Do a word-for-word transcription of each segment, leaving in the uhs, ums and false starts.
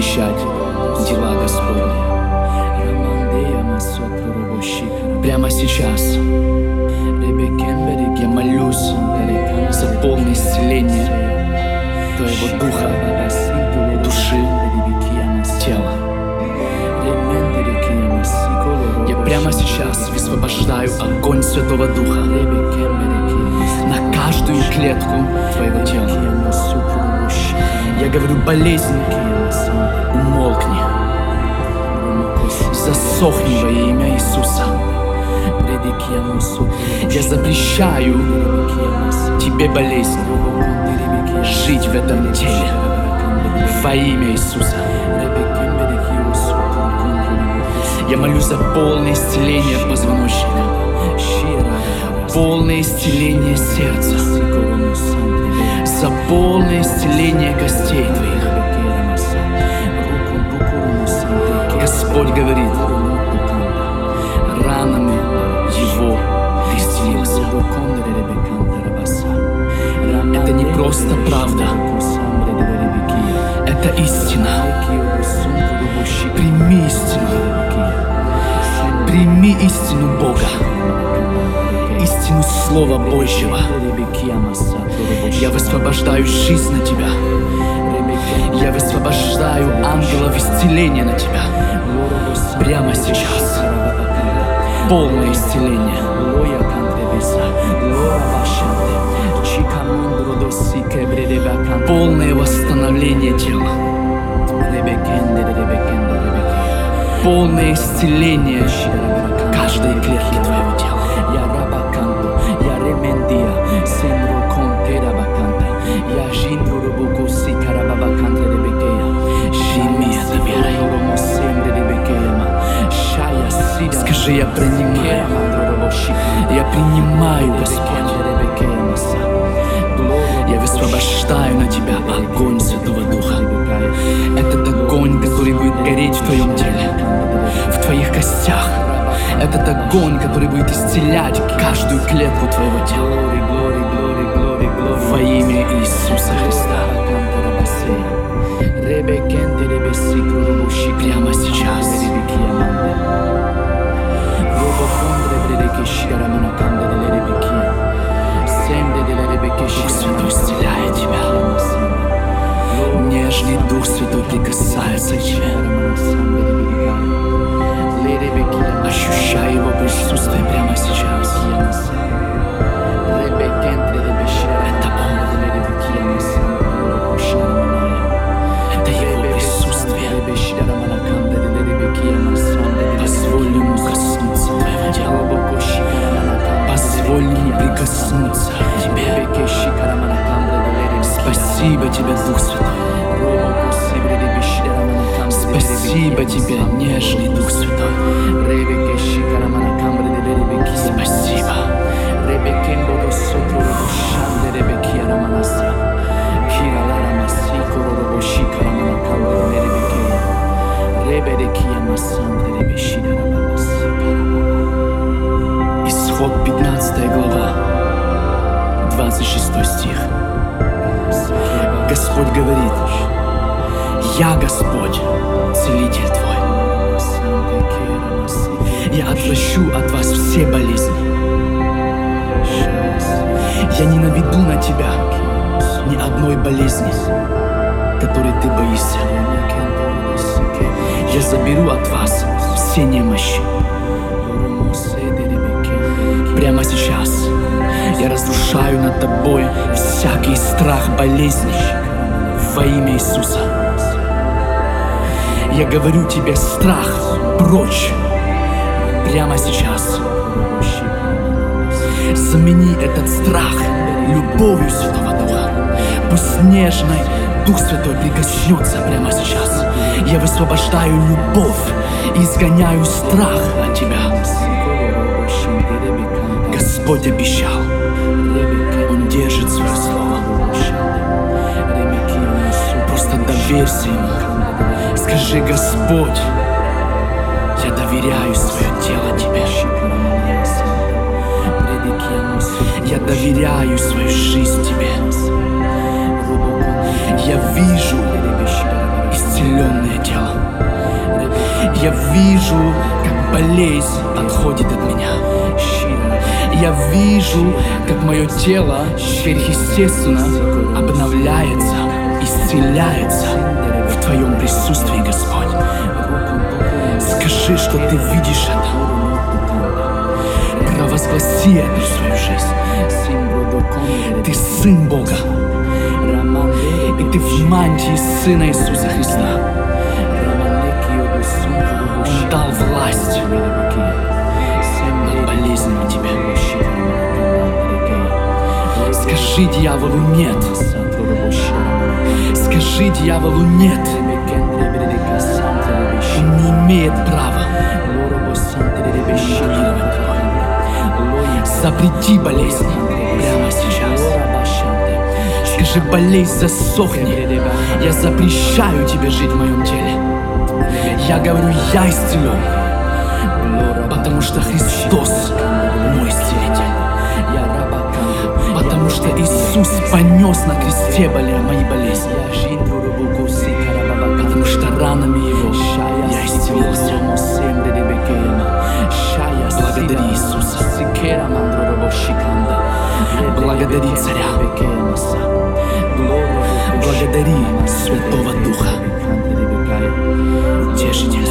освящать дела Господни. Прямо сейчас я молюсь за полное исцеление Твоего духа, души, тела. Я прямо сейчас высвобождаю огонь Святого Духа на каждую клетку Твоего тела. Я говорю: болезнь, умолкни, засохни во имя Иисуса. Я запрещаю тебе, болезнь, жить в этом теле во имя Иисуса. Я молюсь за полное исцеление позвоночника, полное исцеление сердца, за полное исцеление костей Твоих. Господь говорит: ранами Его Ты исцелился. Это не просто правда, это истина. Прими истину. Прими истину Бога, истину Слова Божьего. Я высвобождаю жизнь на тебя. Я высвобождаю ангелов исцеления на тебя. Прямо сейчас. Полное исцеление. Полное восстановление тела. Полное исцеление каждой клетки Твоего тела. Прими это верой. Скажи: я принимаю. Я принимаю, Господь. Я высвобождаю на Тебя огонь Святого Духа. Этот огонь, который будет гореть в Твоем теле, в Твоих костях. Этот огонь, который будет исцелять каждую клетку Твоего тела. Во имя Иисуса Христа. Прямо сейчас. Дух Святой исцеляет тебя. Нежный Дух Святой прикасается к тебе. Ощущай Его присутствие прямо сейчас. Это Он. Это Его присутствие. Позволь Ему коснуться твоего тела. Позволь Ему прикоснуться к тебе. Спасибо Тебе, Дух Святой. Спасибо Тебе, нежный Дух Святой. Спасибо. Исход пятнадцатая глава, двадцать шестой стих. Господь говорит: я Господь, целитель твой. Я отвращу от вас все болезни. Я не наведу на тебя ни одной болезни, которой ты боишься. Я заберу от вас все немощи. Прямо сейчас я разрушаю над тобой всякий страх болезни во имя Иисуса. Я говорю тебе: страх прочь. Прямо сейчас замени этот страх любовью Святого Духа. Пусть нежный Дух Святой прикоснется прямо сейчас. Я высвобождаю любовь и изгоняю страх от тебя. Господь обещал, Он держит свое слово. Просто доверься Ему. Скажи: Господь, я доверяю свое тело Тебе. Я доверяю свою жизнь Тебе. Я вижу исцеленное тело. тело. Я вижу, как болезнь отходит от меня. Я вижу, как мое тело сверхъестественно обновляется, исцеляется в Твоем присутствии, Господь. Скажи, что Ты видишь это. Провозгласи это в свою жизнь. Ты Сын Бога, и Ты в мантии Сына Иисуса Христа. Он дал власть над болезнью тебе. Скажи дьяволу нет. Скажи дьяволу нет. Он не имеет права доминировать тобой. Запрети болезни прямо сейчас. Скажи: болезнь, засохни. Я запрещаю тебе жить в моем теле. Я говорю: я исцелен, потому что Христос мой исцелитель. Потому что Иисус понес на кресте мои болезни. Потому что ранами Его я исцелился. Благодари Иисуса. Благодари Царя. Благодари Святого Духа, Утешителя.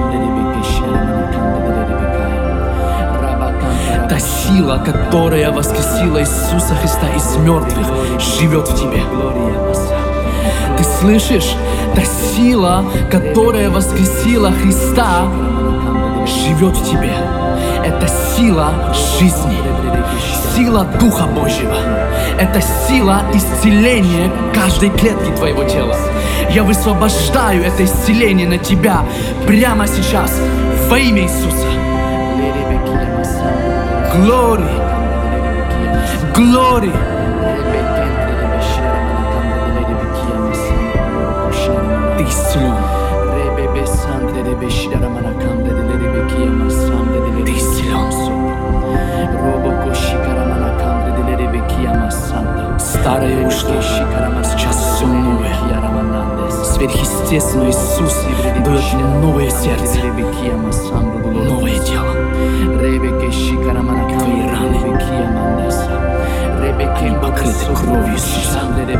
Та сила, которая воскресила Иисуса Христа из мертвых, живет в тебе. Ты слышишь? Та сила, которая воскресила Христа, живет в тебе. Это сила жизни, сила Духа Божьего. Это сила исцеления каждой клетки твоего тела. Я высвобождаю это исцеление на тебя прямо сейчас во имя Иисуса. Glory, glory. Ты исцелен. Ты исцелен. Старое ушло, сейчас все новое. Сверхъестественно Иисус дает новое сердце, новое тело. Твои раны, они покрыты кровью Иисуса.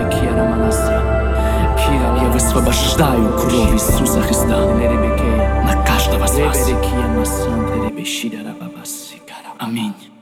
Я высвобождаю кровь Иисуса Христа на каждого из вас. Аминь.